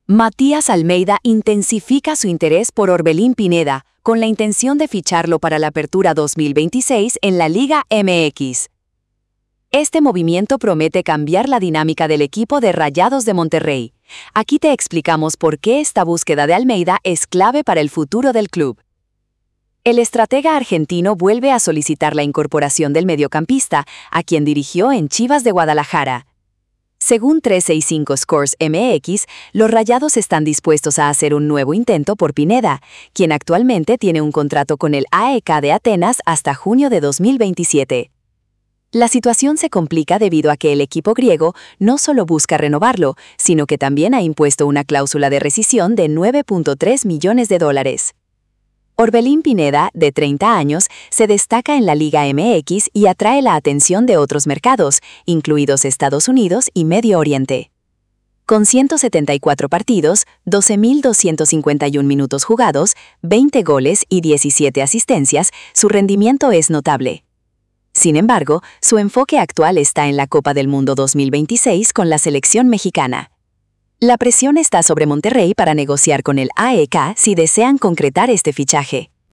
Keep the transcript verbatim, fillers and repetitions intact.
Matías Almeida intensifica su interés por Orbelín Pineda, con la intención de ficharlo para la Apertura dos mil veintiséis en la Liga M X. Este movimiento promete cambiar la dinámica del equipo de Rayados de Monterrey. Aquí te explicamos por qué esta búsqueda de Almeida es clave para el futuro del club. El estratega argentino vuelve a solicitar la incorporación del mediocampista, a quien dirigió en Chivas de Guadalajara. Según trescientos sesenta y cinco Scores M X, los Rayados están dispuestos a hacer un nuevo intento por Pineda, quien actualmente tiene un contrato con el A E K de Atenas hasta junio de dos mil veintisiete. La situación se complica debido a que el equipo griego no solo busca renovarlo, sino que también ha impuesto una cláusula de rescisión de nueve punto tres millones de dólares. Orbelín Pineda, de treinta años, se destaca en la Liga M X y atrae la atención de otros mercados, incluidos Estados Unidos y Medio Oriente. Con ciento setenta y cuatro partidos, doce mil doscientos cincuenta y uno minutos jugados, veinte goles y diecisiete asistencias, su rendimiento es notable. Sin embargo, su enfoque actual está en la Copa del Mundo dos mil veintiséis con la selección mexicana. La presión está sobre Monterrey para negociar con el A E K si desean concretar este fichaje.